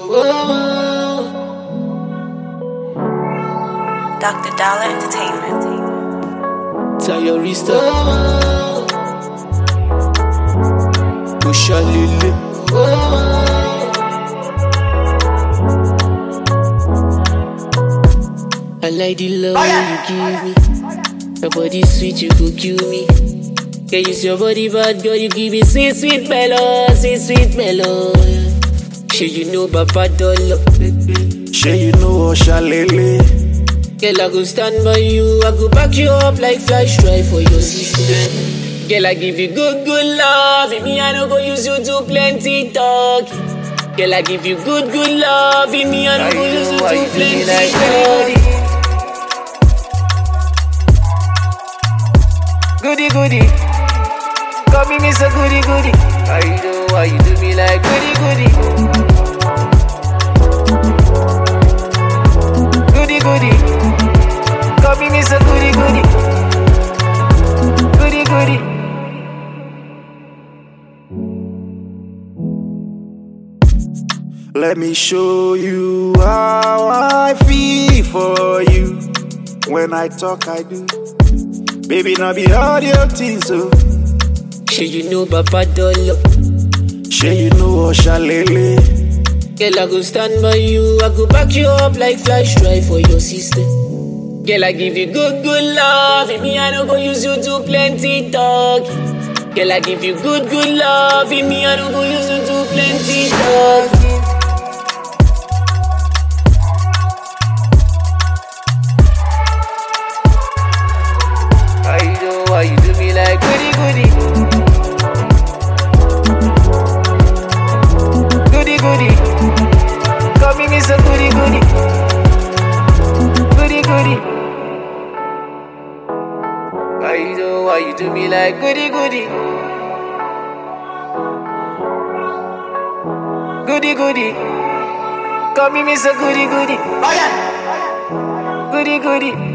Dr. Dollar Entertainment. Tayarista Ushalili I like the love you give me. Your body sweet, you go kill me. Yeah, use your body bad, girl, you give me sweet, sweet mellow, sweet, sweet mellow. Sure you know Baba Dollar. Sure you know Oshalele. Girl, I go stand by you, I go back you up like flash drive for your sister. Girl, I give you good, good love. Me, I don't go use you to plenty talk. Girl, I give you good, good love. Me, I don't go use you to plenty talk. Goody, goody. Call me Mr. Goody, goody. I know why you do me like goody, goody. Goody, goody. Call me Mr. Goody, goody. Goody, goody. Let me show you how I feel for you. When I talk, I do. Baby, now be all your things, so. Sure you know Baba Dollar. Sure you know Oshalele. Girl, I go stand by you, I go back you up like flash drive for your sister. Girl, I give you good, good love. Me, I don't go use you to plenty talk. Girl, I give you good, good love. Me, I don't go use you to plenty talk. I know why you do me like goody, goody. Goody, goody. Call me Mr. Goody, goody. Goody, goody. I know why you do me like goody, goody. Goody, goody. Call me Mr. Goody, goody. Goody, goody.